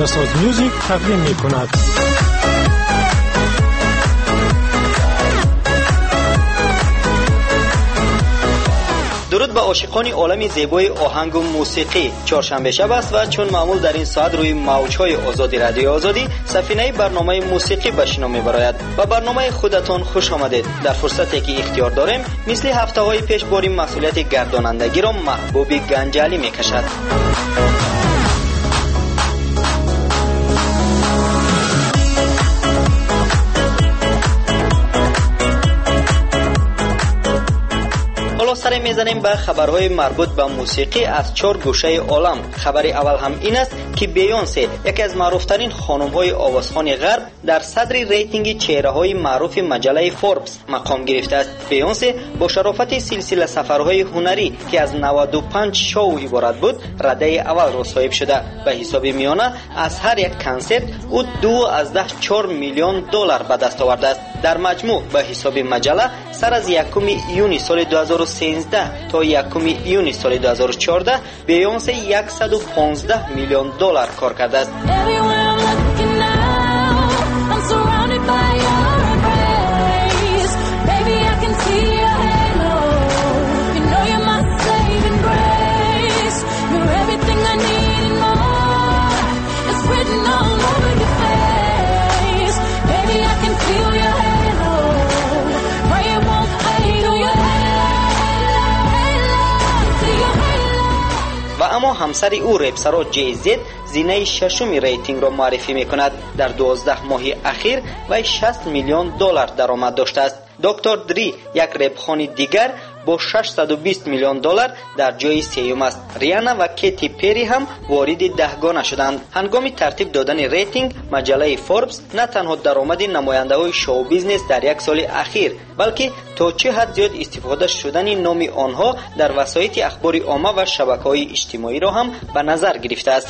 ساز میوزیک تقدیم می‌کند. درود به عاشقان عالم زیبای آهنگ و موسیقی. چهارشنبه شب است و چون معمول در این ساعت روی موج‌های آزادی رادیو آزادی سفینه برنامه موسیقی به شما می‌براید. و برنامه خودتان خوش آمدید. در فرصتی که اختیار داریم مثل هفته‌های پیش باری مسئولیت گردانندگی را محبوب گنجالی می‌کشد. سر میزنیم به خبرهای مربوط به موسیقی از 4 گوشه عالم. خبر اول هم این است که بیونسه یکی از معروفترین خانم‌های آوازخوان غرب در صدر ریتینگ چهره‌های معروف مجله فوربس مقام گرفته است. بیونسه با شرافت سلسله سفرهای هنری که از 95 شو عبارت بود رده اول را صاحب شده. به حساب میانه از هر یک کنسرت او 2.4 میلیون دلار به دست آورده است. در مجموع به حساب مجله سر از 1 یونی سال 2013 تا 1 یونی سال 2014 بیونسه 115 میلیون دلار کار کرده است. اما همسر او رپسرا جی زد زینه ششم ریتینگ را معرفی میکند. در 12 ماه اخیر و 60 میلیون دلار درآمد داشته است. دکتر دری یک رپخوان دیگر با 620 میلیون دلار در جای سوم است. ریانا و کیتی پری هم وارد دهگانه شدند. هنگام ترتیب دادن ریتینگ مجله فوربس نه تنها درآمد نماینده‌های شو بیزنس در یک سال اخیر بلکه تا چه حد زیاد استفاده شدن نام آنها در وسایل اخباری عامه و شبکه‌های اجتماعی را هم به نظر گرفته است.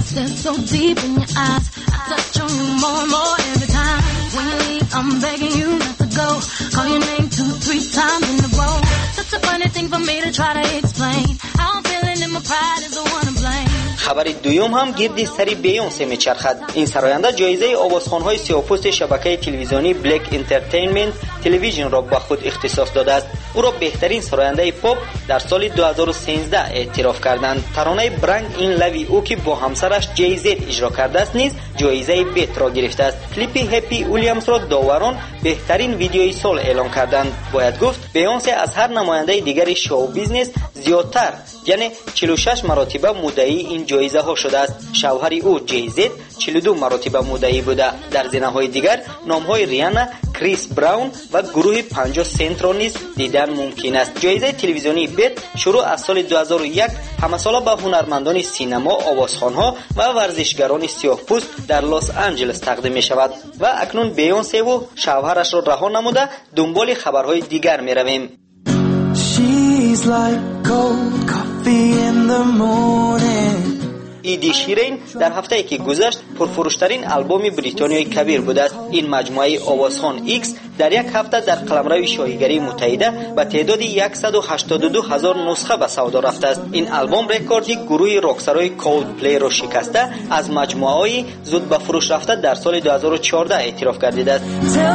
Call your name 2-3 times in a row. Such a funny thing for me to try to explain. How I'm feeling and my pride is the one to blame. خبر دوم هم گردی سری بیونسه میچرخد. این سراینده جایزه آوازخوان‌های سیاه‌پوست شبکه تلویزیونی بلک انترتینمنت تلویزیون را به خود اختصاص داده است. او را بهترین سراینده پاپ در سال 2013 اعتراف کردند. ترانه برنگ این لوی او که با همسرش جی زد اجرا کرده است نیز جایزه بیت را گرفته است. کلیپ هپی ویلیامز را داوران بهترین ویدیوی سال اعلام کردند. باید گفت بیونسه از هر نماینده دیگر شو بیزنس زیادتر یعنی 46 مرتبه مدعی این جایزه ها شده است. شوهر او جی زد 42 مرتبه مدعی بوده. در زینه های دیگر نام های ریانا، کریس براون و گروه 50 سنت را نیز دیدن ممکن است. جایزه تلویزیونی بیت شروع از سال 2001 همساله به هنرمندان سینما، آوازخوان‌ها و ورزشگران سیاه‌پوست در لس آنجلس تقدیم می شود و اکنون بیونسه و شوهرش را رها نموده دنبال خبرهای دیگر می رویم. She's like cold coffee in the morning. ایدی شیرین در هفته‌ای که گذشت پرفروشترین آلبوم بریتانیای کبیر بود است. این مجموعه آوازخوان ایکس در یک هفته در قلمرو شایگری متحده به تعداد 182,000 نسخه به سودا رفته است. این آلبوم رکوردی گروه راکسرای کولد پلی را شکسته از مجموعه‌های زود به فروش رفته در سال 2014 اعتراف گردیده است.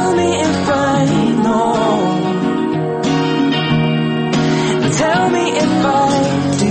Tell me if I do.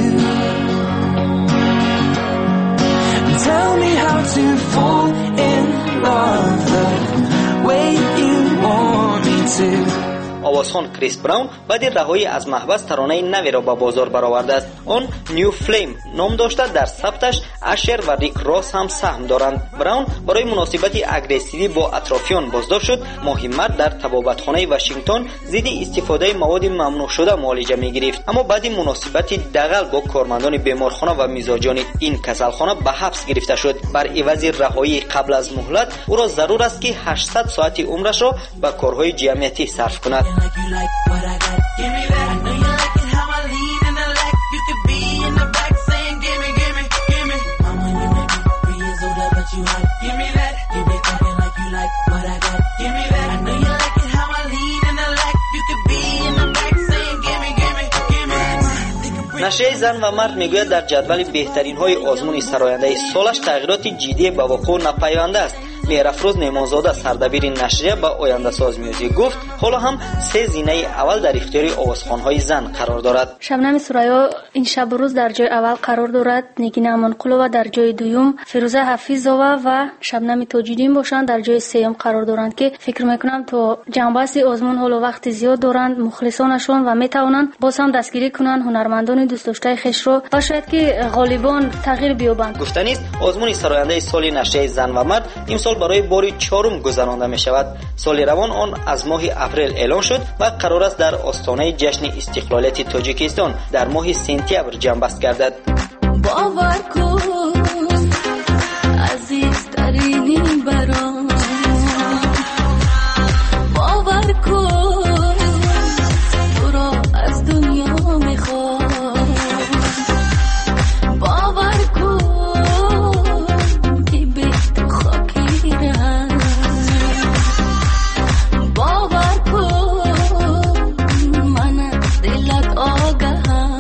Tell me how to fall in love the way you want me to. آوازخوان کریس براون بعد رهایی از محبس ترانه نوی را به بازار برآورده است. آن نیو فلیم نام داشته. در ثبتش اشر و ریک راس هم سهم دارند. براون برای مناسبت اگریسیوی با اطرافیان بازداشت شد. ماهی مرد در طبابتخانه واشنگتن ضد استفاده مواد ممنوع شده معالجه می‌گرفت، اما بعد مناسبت دغل با کارمندان بیمارخانه و مزاجان این کسالخانه به حبس گرفته شد. بر عوض رهایی قبل از مهلت او را ضرور است که 800 ساعت عمرش را به کارهای جمعیتی صرف کند. Like you like what I got, give me that. I know you like it how I lead in the lack. You could be in the back saying, give me, give me, give me. Mama, you may be 3 years older, but you hot. Give me that. You be talking like you like what I got, give me that. I know you like it how I lead in the lack. You could be in the back saying, give me, give me, give me. نشریه زن و مرد میگوید در جدول بهترین های آزمون سراینده سالش تغییرات جدی به وقوع نپیوانده است. مهرافروز نیمانزاده سردبیر نشریه با آینده ساز میوزیک گفت حالا هم 3 زینه اول در اختیار آوازخوان‌های زن قرار دارد. شبنم سریا این شب و روز در جای اول قرار دارد. نگین امانقلووا در جای دوم، فیروزه حفیظова و شبنم تاج‌الدین باشند در جای سوم قرار دارند که فکر میکنم تا جنبسته آزمون حالا وقت زیاد دارند مخلصانشون و میتوانند باز هم دستگیری کنند هنرمندان دوست داشته خیش را و شاید که غالبان تغییر بیابند. گفتنی است آزمون سراینده سال نشریه زن و مرد امسال برای بار 4 گذرانده می شود. سال روان آن از ماه اپریل اعلان شد و قرار است در آستانه جشن استقلالیت تاجیکستان در ماه سپتامبر جنبست گردد. باور کن عزیزترین برام، باور کن تو را از دنیا میخوام، باور کن که به تو خاکیرم، باور کن من از دلت آگهم.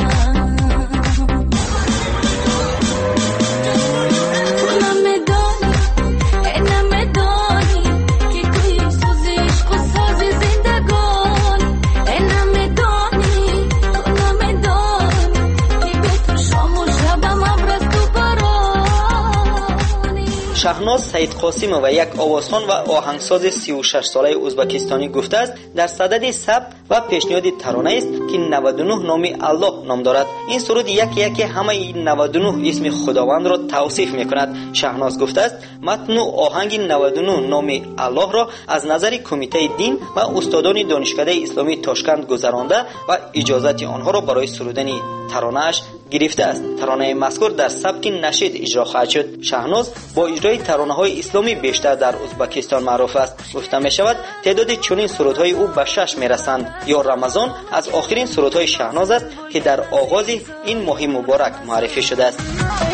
شهناز سید قاسم و یک آوازخوان و آهنگساز 36 ساله ازبکستانی گفته است در صدد ثبت و پیشنهاد ترانه است که 99 نام الله نام دارد. این سرود یکی همه این 99 اسم خداوند را توصیف میکند. شهناز گفته است متن و آهنگ 99 نام الله را از نظر کمیته دین و استادان دانشکده اسلامی تاشکند گذرانده و اجازت آنها را برای سرودن ترانه‌اش گرفته است. ترانه مذکور در سبک نشید اجرا خواهد شد. شهناز با اجرای ترانه‌های اسلامی بیشتر در ازبکستان معروف است. گفته می شود تعداد چنین سرودهای او به 6 میرسند. یا رمضان از آخرین سرودهای شهناز است که در آغاز این ماه مبارک معرفی شده است.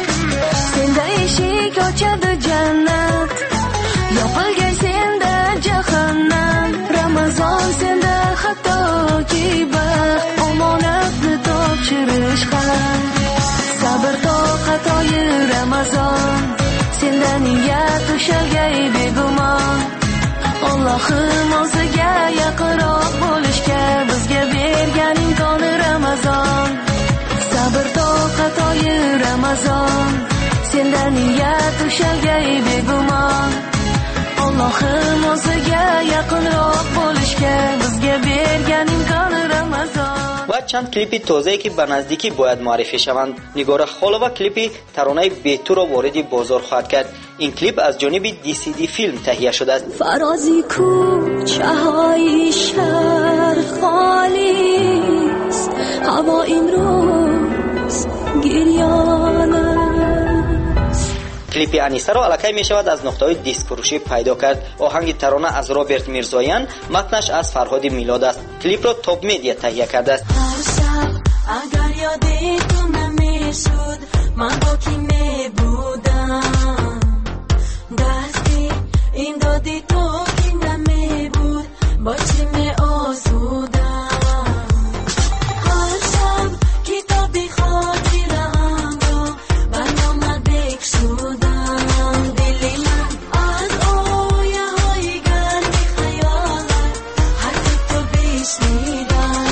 رمضان سنده خطا کی بخت امانت تاپشرش خواهد صبر تا خطای رمضان سنده نیت و شلگی بگمان Allah'ım o'ziga yaqinroq bo'lishga bizga bergan imkon Ramazon sabr toqatoy Ramazon sendan niyat ushalgay begumon Allah'ım o'ziga yaqinroq bo'lishga bizga bergan imkon Ramazon. و چند کلیپ تازه‌ای که به نزدیکی باید معرفی شوند. نگار خالووا کلیپ ترانه بیتو را وارد بازار خواهد کرد. این کلیپ از جانب DCD فیلم تهیه شده است. فرازی کوچه‌های شهر خالی است هوا امروز گریان است. کلیپ انیسه را الکی می شود از نقطه‌های دیسک فروشی پیدا کرد. آهنگ ترانه از رابرت میرزایان، متنش از فرهاد میلاد است. کلیپ را تاپ میدیا تهیه کرده است. اگر یادت نمیشد من با کی نبودم دستی این دادی تو کی نمیبود با چی می آسودم هر شب کتابی خاطرم را برنامه بکشودم دلی من از آیه های گرمی خیالت حتی تو بشنیدم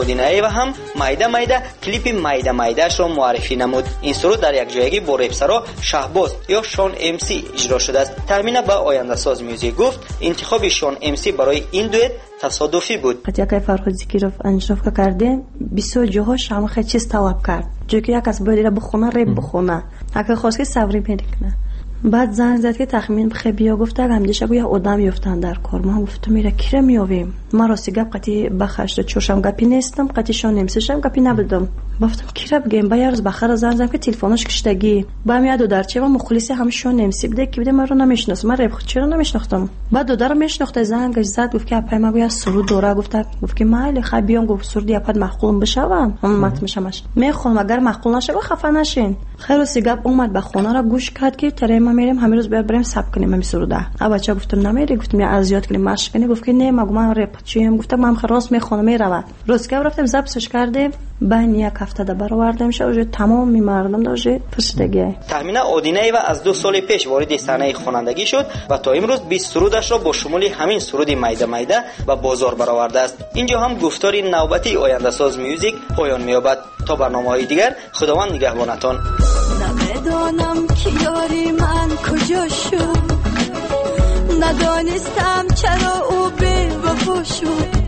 اودینایی و هم مایده مایده کلیپ مایده مایدهش را معرفی نمود. این سرود در یک جایگی با رپسرا شهباز یا شان ام سی اجرا شده است. تامینه به آینده ساز میوزیک گفت انتخاب شان ام سی برای این دوئت تصادفی بود. وقتی که فرخزی کیروف انشاف کردیم بسیار جاهاش هم خیلی چیز طلب کرد. جو که یک از باید بخونه رپ بخونه. اگه خواست که صبری میکنه. بعد زنگ زد که تخمین بخی بیا. گفت اگه همیشه گویا آدم یافتن در کار. ما گفتم میره کی رو میابیم. ما راستی گپ قطعی بخشت چوشم گپی نیستم قطعی شان نمیسشم گپی نبودم. گفتم کی رو بگیم. با یه روز بخره زنگ زدم که تلفنش کشتگی. با میاد در چه و مخلصی همشون نمیسی بده که بده من رو نمیشناسم. من رپ چرا نمیشناختم. بعد دو در میشناخته زنگ زد گفت که اپای ما گویا سرود دوره گفت که مال خبیام گفت سرود یپاد معقول بشوم. من مت میشمش. میخوام اگر معقول نشه خفه نشین. خیر گپ اومد به خونه را گوش کرد که تره ما میریم همین روز بریم ساب کنیم همین سروده. بچا گفتم نمیری. گفتم یا اذیت کنیم مشق کنیم. گفت که نه من رپ چیم. گفتم من خلاص میخونم میرم. روز که رفتیم ضبطش کردیم بین یک هفته ده برآوردیم شو تمام مردم داشت پرسیدگی. تامینه اودینایی و از 2 سال پیش وارد صحنه خوانندگی شد و تا امروز 20 سرودش را با شمول همین سرود مایده مایده به بازار برآورده است. اینجا هم گفتار نوبتی آینده ساز میوزیک پایان می‌یابد. تا برنامه‌های دیگر خداوند نگهبانتان. نمیدانم که یاری من کجا شد. ندانستم چرا او بی وفا شد.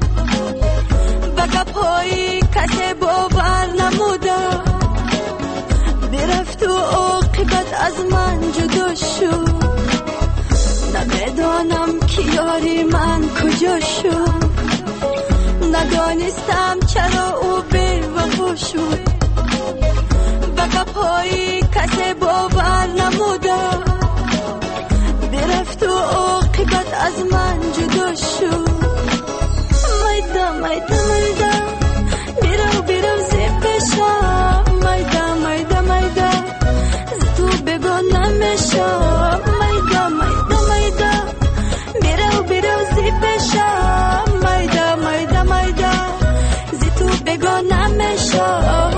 گپ‌های کسی باور نموده. برفت و عاقبت از من جدا شد. نمیدانم که یاری من کجا شد. ندانستم چرا او بی وفا شد. گپ‌های کسی باور نموده. برفت و عاقبت از من جدا شد. مایده مایده مایده بیرو زیپشم. مایده مایده مایده ز تو بگو نمیشم. مایده مایده مایده بیرو زیپشم. مایده مایده مایده ز تو بگو نمیشم.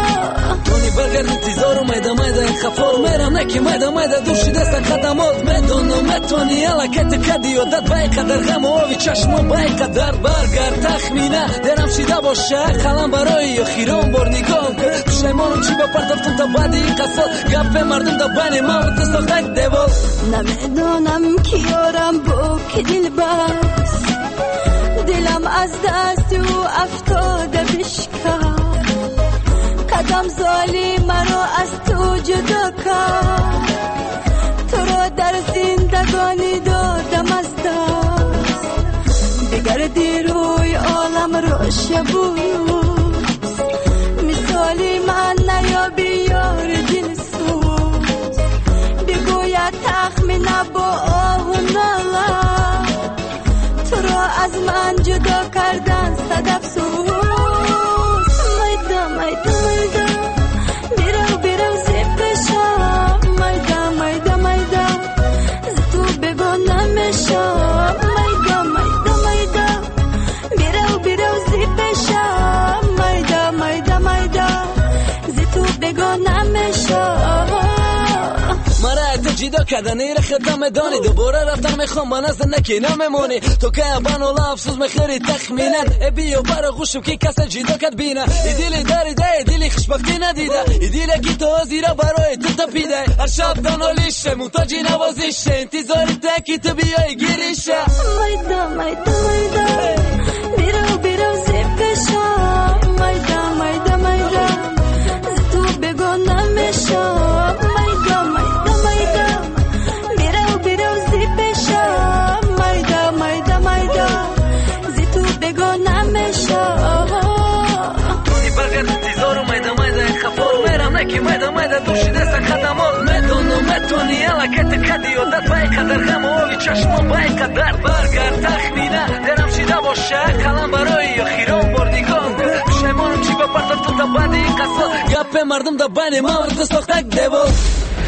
برگرد انتظار مایده مایده خفار میرم نکی مایده مایده دوشیده سن خدمات میدونم میتونی الکت کدی و داد بای قدر غم آوی چشم بای قدر برگرد تخمینه درم شیده باشه قلم برای خیران بار نگاه کن پشیمانم چی بپرداختم تا بعد این قصد گپ مردم دا بین ما و تساختک دیوال. نمیدونم که یارم با که دل بست. دلم از دست او افتاده بشکست. قدم ظالم مرا از تو جدا کرد. تو را در زندگانی دادم از دست. بگردی روی عالم را شب و روز. مثالی من نیابی یار دلسوز. بگوید تخمینه با آه و ناله. تو را از من جدا کردن صد افسوس. مایده مایده مایده بیرو زیپشم. مایده مایده مایده ز تو بگو نمیشم. مایده مایده مایده بیرو زیپشم. مایده مایده مایده ز تو بگو نمیشم. مرا جدا کردن ایره خدام دانی دوباره رفتن میخوام با نزد نکی نمیمونی تو که ابان و افسوس میخوری تخمینت ای بیو برا خوشم که کسی جدا کد بینه ای دیلی داری ده ای دیلی خوشبختی ندیده ای دیلی که تو زیرا برای تو تپیده هر شب دانالیشه موتاجی نوازیشه انتظاری تکی تو بیای گیریشه. مایده مایده مایده بیرو زیپشم. مایده مایده مایده ز تو بگو نمیشم. مایده مایده مایده بیرو زیپشم. مایده مایده مایده ز تو بگو نمیشم. تونی برگرد انتظار مایده مایده خفار میرم نکی مایده مایده دوشیده سن خدمات میدونم میتونی الکت کدی و داد بای قدر غم آوی چشم بای قدر برگرد تخمینه درم شیده باشه قلم برای خیران بار نگاه کن پشیمانم چی بپرداختم تا بعد این قصد گپ مردم دا بین ما و تساختک دیوال.